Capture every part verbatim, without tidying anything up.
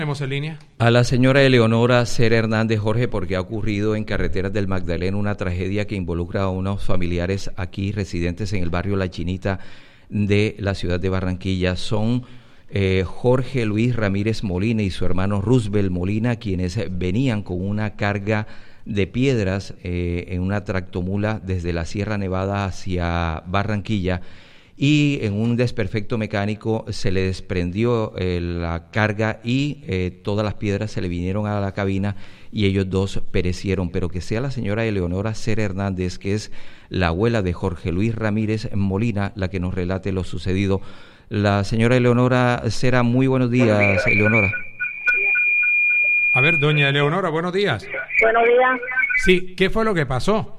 Tenemos en línea a la señora Eleonora Cera Hernández, Jorge, porque ha ocurrido en Carreteras del Magdalena una tragedia que involucra a unos familiares aquí residentes en el barrio La Chinita de la ciudad de Barranquilla. Son eh, Jorge Luis Ramírez Molina y su hermano Roosevelt Molina, quienes venían con una carga de piedras eh, en una tractomula desde la Sierra Nevada hacia Barranquilla, y en un desperfecto mecánico se le desprendió eh, la carga y eh, todas las piedras se le vinieron a la cabina y ellos dos perecieron. Pero que sea la señora Eleonora Cera Hernández, que es la abuela de Jorge Luis Ramírez Molina, la que nos relate lo sucedido. La señora Eleonora Cera, muy buenos días, Eleonora. A ver, doña Eleonora, buenos días. Buenos días. Sí, ¿qué fue lo que pasó?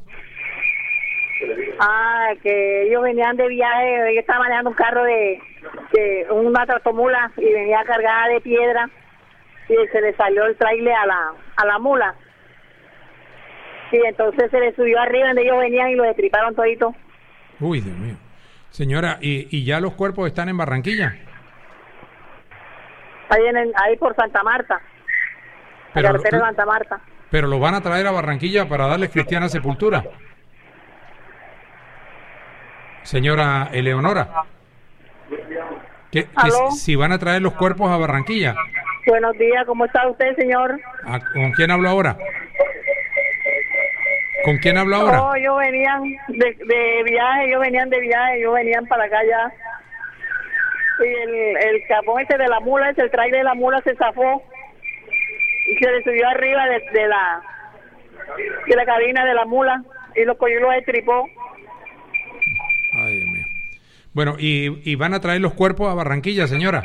Ah, que ellos venían de viaje, yo estaba manejando un carro de, de una tractomula y venía cargada de piedra y se le salió el trailer a la a la mula. Y entonces se le subió arriba donde ellos venían y lo destriparon todito. Uy, Dios mío. Señora, ¿y, y ya los cuerpos están en Barranquilla? Ahí, en el, ahí por Santa Marta, Pero, la carretera de Santa Marta. Pero los van a traer a Barranquilla para darles cristiana sepultura. Señora Eleonora, ¿qué, qué, si van a traer los cuerpos a Barranquilla? Buenos días, ¿cómo está usted, señor? ¿A, ¿Con quién hablo ahora? ¿Con quién hablo ahora? No, ellos venían de, de viaje, ellos venían de viaje, ellos venían para acá ya. Y el, el capón ese de la mula, ese, el trailer de la mula se zafó y se le subió arriba de, de la de la cabina de la mula y los cogió y los destripó. Ay, Dios mío. Bueno, ¿y, ¿y van a traer los cuerpos a Barranquilla, señora?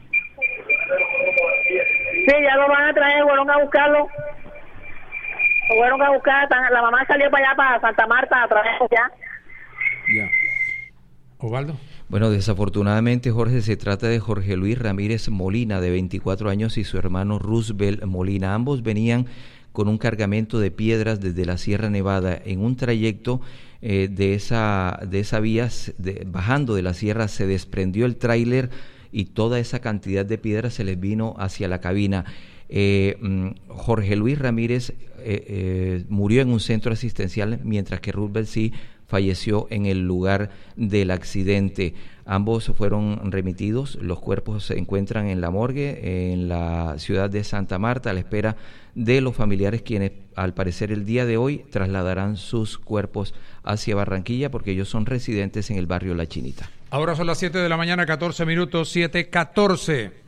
Sí, ya lo van a traer, fueron a buscarlo. Lo fueron a buscar, la mamá salió para allá, para Santa Marta, a través ya. Ya. Osvaldo. Bueno, desafortunadamente, Jorge, se trata de Jorge Luis Ramírez Molina, de veinticuatro años, y su hermano Roosevelt Molina. Ambos venían con un cargamento de piedras desde la Sierra Nevada. En un trayecto eh, de esa de esa vía, de, bajando de la sierra, se desprendió el tráiler y toda esa cantidad de piedras se les vino hacia la cabina. Eh, Jorge Luis Ramírez eh, eh, murió en un centro asistencial, mientras que Roosevelt sí falleció en el lugar del accidente. Ambos fueron remitidos, los cuerpos se encuentran en la morgue en la ciudad de Santa Marta, a la espera de los familiares, quienes al parecer el día de hoy trasladarán sus cuerpos hacia Barranquilla, porque ellos son residentes en el barrio La Chinita. Ahora son las siete de la mañana, catorce minutos, siete catorce.